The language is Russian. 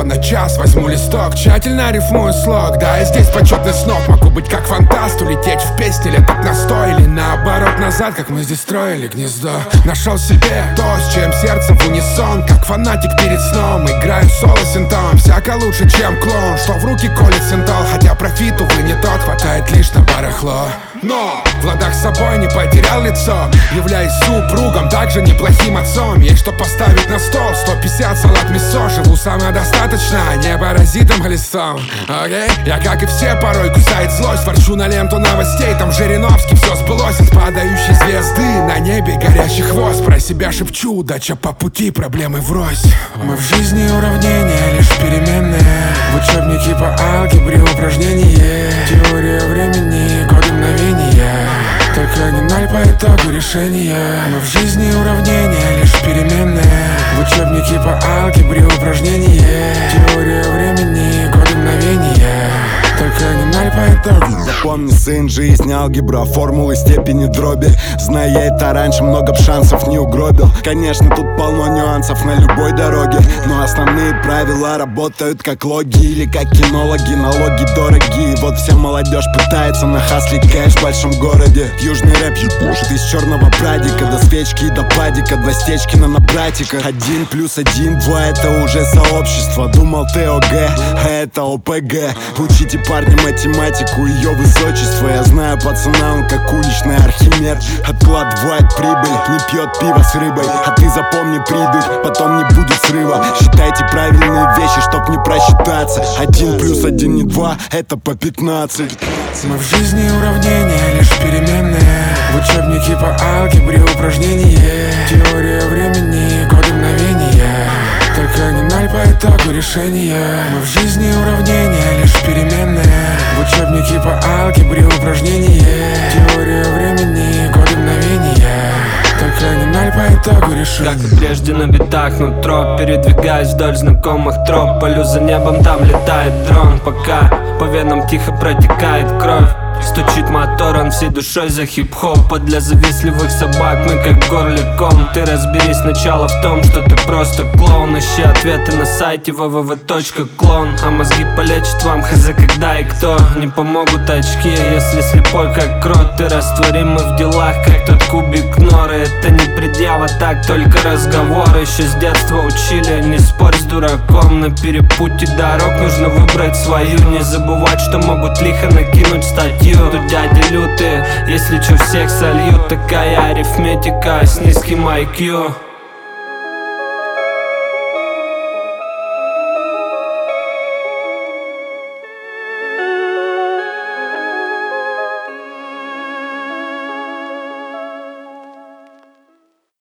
на час возьму листок, тщательно рифмую слог. Да, и здесь почетный сног. Могу быть как фантаст, улететь в песни летать на 100. Или наоборот назад, как мы здесь строили гнездо. Нашел себе то, с чем сердце в унисон. Как фанатик перед сном, играю соло синтом. Всяко лучше, чем клоун, что в руки колет синтол. Хотя профит, увы, не тот, хватает лишь на барахло. Но в ладах с собой не потерял лицо. Являюсь супругом, также неплохим отцом. Есть что поставить на стол, 150 салат мясо. Живу самодостаточно, не паразитом глистом. Окей? Я, как и все, порой кусает злость. Ворчу на ленту новостей, там Жириновский, все сбылось. От падающей звезды на небе горящий хвост. Про себя шепчу, удача по пути, проблемы врозь. Мы в жизни уравнения, лишь переменные. В учебнике по алгебре упражнение. Теория времени, годы мгновения. Только не ноль по итогу решения. Мы в жизни уравнения, лишь переменные. В учебнике по алгебре упражнение. Теория времени, годы мгновения. Только не ноль по итогу. Запомни, сын, жизнь, алгебра, формулы, степени, дроби. Зная я это раньше, много б шансов не угробил. Конечно, тут полно нюансов на любой дороге, но основные правила работают как логи. Или как кинологи, налоги дорогие. Вот вся молодежь пытается нахаслить кэш в большом городе. Южный рэп ебошит из черного прадика. До свечки и до падика, 2 Стечкина на братика. 1 плюс 1, 2 это уже сообщество. Думал ты ОГ, а это ОПГ. Учите, парни, математику, ее высочество. Я знаю пацана, он как уличный Архимед. Откладывает прибыль, не пьет пиво с рыбой. А ты запомни, придурь, потом не будет срыва. Считайте правильные вещи, чтоб не просчитаться. 1 плюс 1 не 2, это по 15. Мы в жизни уравнения, лишь переменные. В учебнике по алгебре упражнение. Теория времени, годы мгновения. Только не ноль по итогу решения. Мы в жизни уравнения, лишь переменные. В учебнике по алгебре упражнение. Теория времени, годы мгновения. Только не ноль по итогу решения. Как и прежде на битах нутро. Передвигаюсь вдоль знакомых троп. Полю за небом, там летает дрон. Пока по венам тихо протекает кровь. Стучит мотор, он всей душой за хип-хоп. А для завистливых собак мы как горликом. Ты разберись сначала в том, что ты просто клоун. Ищи ответы на сайте www.clone. А мозги полечат вам хз когда и кто. Не помогут очки, если слепой как крот. Ты растворимый в делах, как тот кубик норы. Это не предъява, так только разговор. Еще с детства учили, не спорь с дураком. На перепутье дорог нужно выбрать свою. Не забывать, что могут лихо накинуть статью. Тут дяди лютые, если чё всех сольют. Такая арифметика с низким IQ.